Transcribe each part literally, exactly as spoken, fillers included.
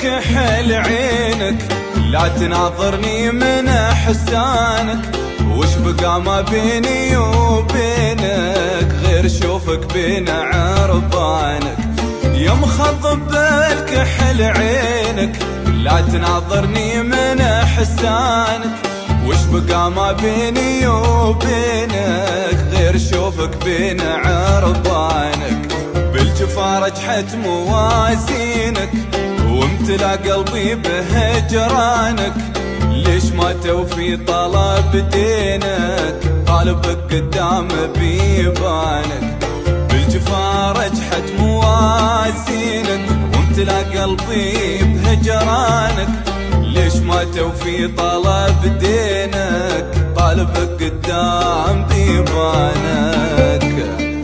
بالكحل عينك، لا تناظرني من احسانك، وش بقى ما بيني وبينك غير شوفك بين عربانك. يا مخضب بالكحل عينك، لا تناظرني من احسانك، وش بقى ما بيني وبينك غير شوفك بين عربانك. بالجفا رجحت موازينك، وامتلا قلبي بهجرانك، ليش ما توفي طلب دينك طالبك قدام بيبانك. بالجفا رجحت موازينك، وامتلا قلبي بهجرانك، ليش ما توفي طلب دينك طالبك قدام بيبانك.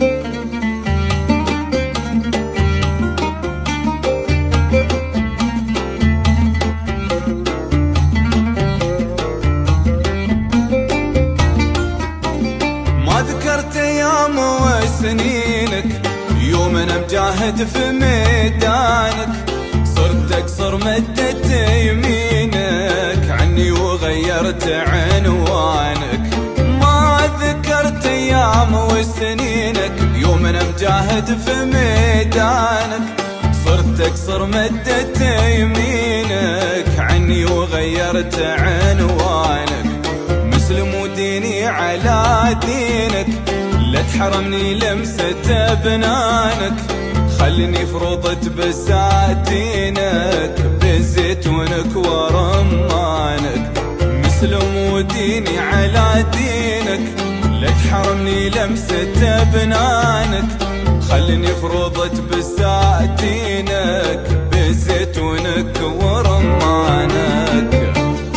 ذكرت ايام وسنينك، يوم انا مجاهد في ميدانك، صرت اقصر مدت يمينك عني وغيرت عنوانك. ما ذكرت ايام وسنينك، يوم انا مجاهد في ميدانك، صرت اقصر مدت يمينك عني وغيرت عنوانك. مسلم وديني على دينك، لا تحرمني لمسة بنانك، خلني فرضت بساتينك بزيتونك ورمانك. مسلم وديني على دينك، لا تحرمني لمسة بنانك، خلني فرضت بساتينك بزيتونك ورمانك.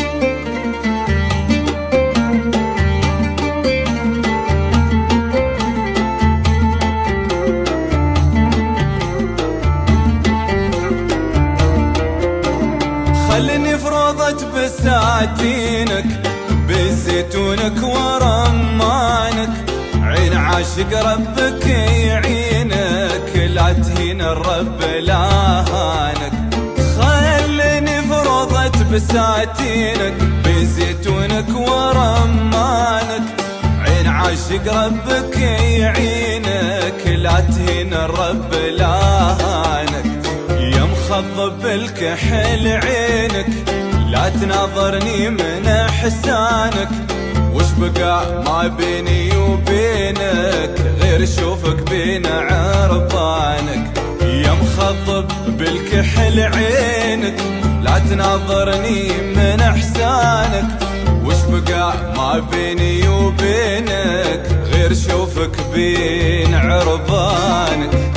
خلني فرضت بساتينك بزيتونك ورمانك، عين عاشق ربك يعينك، لا تهين الرب لا هانك. خلني فرضت بساتينك بزيتونك ورمانك، عين عاشق ربك يعينك، لا تهين الرب لا هانك. يا مخضب بالكحل عينك، لا تناظرني من احسانك، وش بقى ما بيني وبينك غير شوفك بين عربانك. يا مخضب بالكحل عينك، لا تناظرني من احسانك، وش بقى ما بيني وبينك غير شوفك بين عربانك.